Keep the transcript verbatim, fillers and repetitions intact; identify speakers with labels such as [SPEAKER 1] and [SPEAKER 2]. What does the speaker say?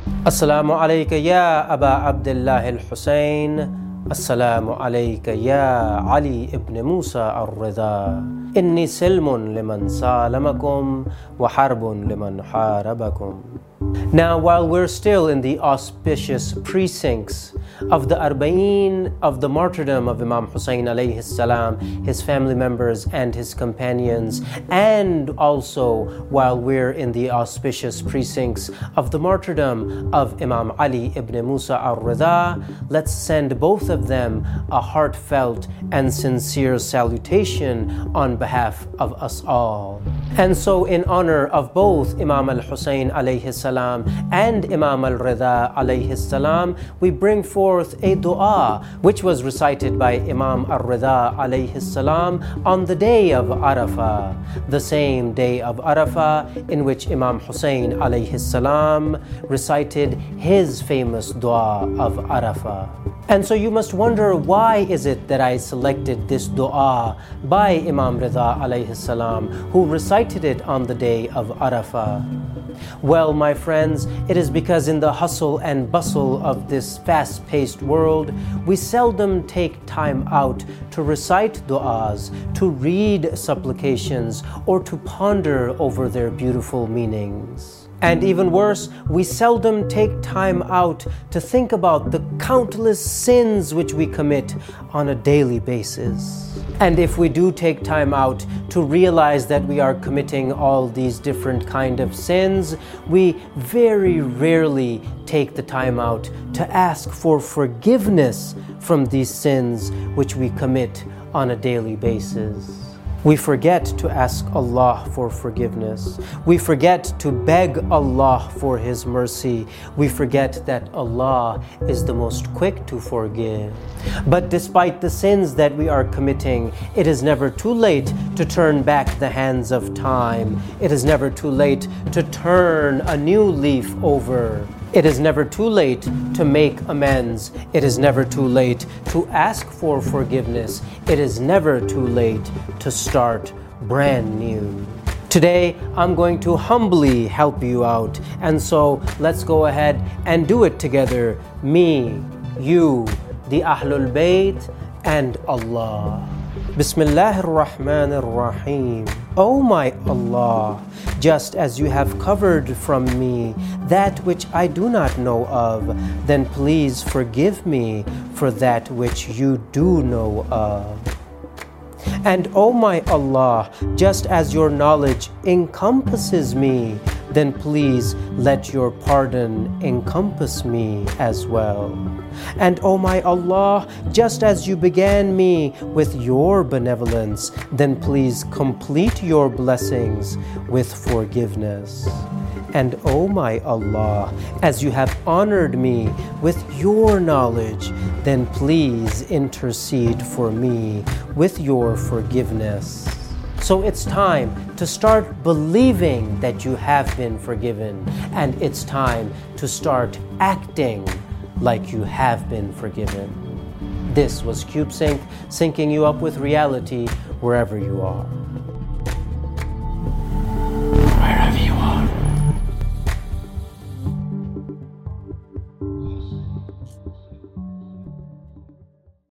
[SPEAKER 1] Assalamu alayka ya Aba Abdullah al-Husayn. Assalamu alayka ya Ali ibn Musa al-Ridha. Inni silmun liman salamakum wa harbun liman harabakum. Now, while we're still in the auspicious precincts of the Arba'een of the martyrdom of Imam Hussein alayhi salam, his family members and his companions, and also while we're in the auspicious precincts of the martyrdom of Imam Ali ibn Musa al-Ridha, let's send both of them a heartfelt and sincere salutation on behalf of us all. And so in honor of both Imam al-Hussein alayhi salam and Imam al-Ridha alayhi salam, we bring forth a dua which was recited by Imam al-Ridha alayhi salam on the day of Arafah, the same day of Arafah in which Imam Hussein alayhi salam recited his famous dua of Arafah. And so you must wonder, why is it that I selected this dua by Imam Ridha alayhi salam, who recited it on the day of Arafah? Well, my friends, it is because in the hustle and bustle of this fast-paced world, we seldom take time out to recite du'as, to read supplications, or to ponder over their beautiful meanings. And even worse, we seldom take time out to think about the countless sins which we commit on a daily basis. And if we do take time out to realize that we are committing all these different kind of sins, we very rarely take the time out to ask for forgiveness from these sins which we commit on a daily basis. We forget to ask Allah for forgiveness. We forget to beg Allah for His mercy. We forget that Allah is the most quick to forgive. But despite the sins that we are committing, it is never too late to turn back the hands of time. It is never too late to turn a new leaf over. It is never too late to make amends. It is never too late to ask for forgiveness. It is never too late to start brand new. Today, I'm going to humbly help you out. And so let's go ahead and do it together. Me, you, the Ahlul Bayt, and Allah. Bismillahir Rahmanir Rahim. O my Allah, just as you have covered from me that which I do not know of, then please forgive me for that which you do know of. And O my Allah, just as your knowledge encompasses me, then please let your pardon encompass me as well. And O my Allah, just as you began me with your benevolence, then please complete your blessings with forgiveness. And O my Allah, as you have honored me with your knowledge, then please intercede for me with your forgiveness. So it's time to start believing that you have been forgiven, and it's time to start acting like you have been forgiven. This was CubeSync, syncing you up with reality wherever you are.
[SPEAKER 2] Wherever you